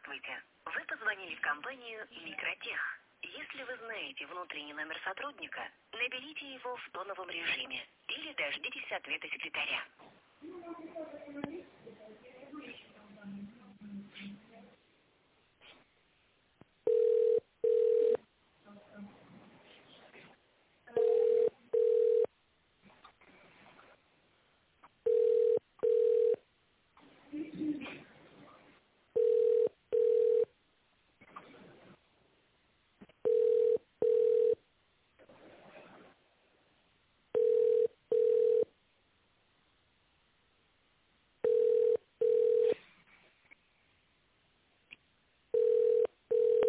Здравствуйте. Вы позвонили в компанию «Микротех». Если вы знаете внутренний номер сотрудника, наберите его в тоновом режиме или дождитесь ответа секретаря.